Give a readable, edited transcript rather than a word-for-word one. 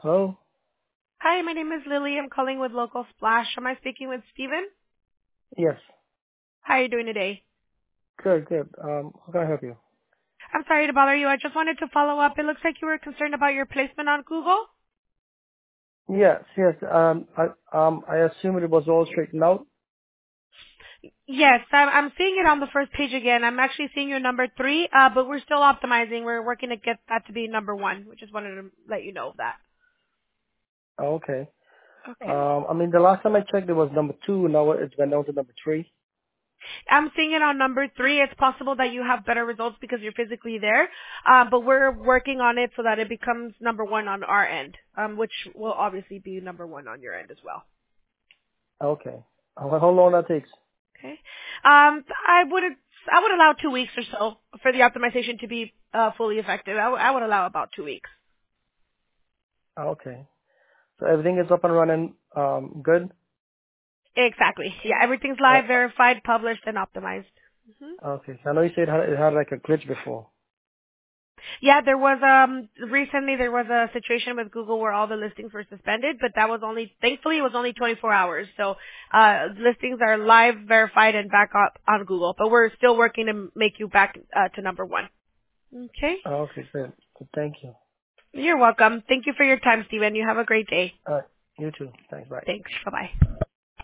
Hello? Hi, my name is Lily. I'm calling with Local Splash. Am I speaking with Steven? Yes. How are you doing today? Good, good. How can I help you? I'm sorry to bother you. I just wanted to follow up. It looks like you were concerned about your placement on Google. Yes, yes. I assume it was all straightened out. Yes, I'm seeing it on the first page again. I'm actually seeing your number 3, but we're still optimizing. We're working to get that to be number 1. We just wanted to let you know of that. Oh, okay. Okay. The last time I checked, it was number 2. Now it's gone down to number 3. I'm seeing it on number 3. It's possible that you have better results because you're physically there, but we're working on it so that it becomes number 1 on our end, which will obviously be number 1 on your end as well. Okay. How long that takes? Okay. I would allow 2 weeks or so for the optimization to be fully effective. I would allow about 2 weeks. Okay. So everything is up and running, good? Exactly. Yeah, everything's Uh, live, verified, published, and optimized. hmm okay. So I know you said it had like a glitch before. Yeah, there was recently there was a situation with Google where all the listings were suspended, but that was only thankfully it was only 24 hours. So listings are live, verified, and back up on Google. But we're still working to make you back to number 1. Okay. Okay, good. Thank you. You're welcome. Thank you for your time, Steven. You have a great day. You too. Thanks. Bye. Thanks. Bye bye.